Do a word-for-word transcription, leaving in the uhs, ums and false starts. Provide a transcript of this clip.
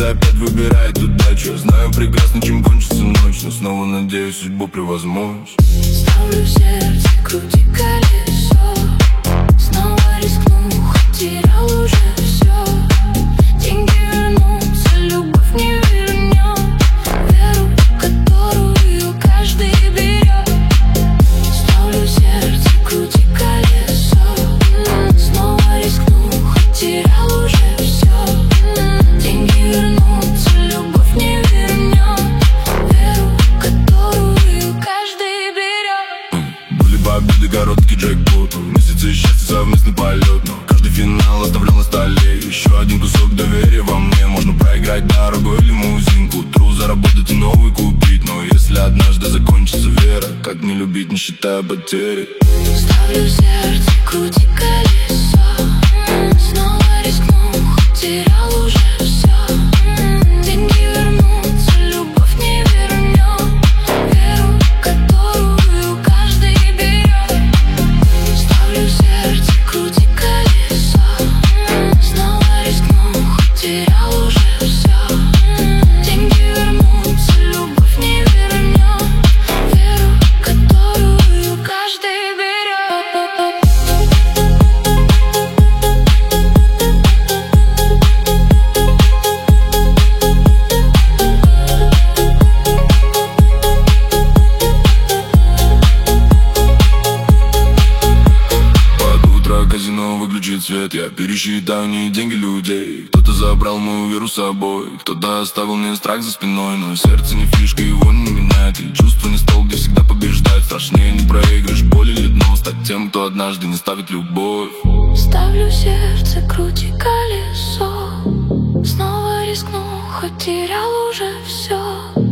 сердце опять выбирает удачу. Знаю прекрасно, чем кончится ночь, но снова надеюсь судьбу превозмочь. Ставлю в сердце, крути колесо. Снова рискну, хоть терял уже все. Деньги вернутся, любовь не вернем. Веру, которую каждый берет. Ставлю в сердце, крути колесо. Снова рискну, хоть терял уже все. Деньги вернутся, любовь не вернем. Веру, которую каждый берет. Были бы обиды, короткий джекпот, месяцы счастья, совместный полет. Но каждый финал оставлял на столе еще один кусок доверия во мне. Можно проиграть дорогой лимузин, к утру заработать и новый купить. Но если однажды закончится вера, как не любить, не считая потери? Ставлю в сердце, крути колесо. Снова рискну, хоть терял уже все. Деньги вернутся, любовь не вернем. Веру, которую каждый берет. Ставлю в сердце, крути колесо. Снова рискну, хоть терял уже все. Деньги вернутся, любовь не вернем. Веру, которую каждый берет. Казино выключит свет, я пересчитаю не деньги людей. Кто-то забрал мою веру с собой, кто-то оставил мне страх за спиной. Но сердце не фишка, его не меняет. И чувство не стол, где всегда побеждать. Страшнее не проигрыш, боль или дно. Стать тем, кто однажды не ставит любовь. Ставлю в сердце, крути колесо. Снова рискну, хоть терял уже все.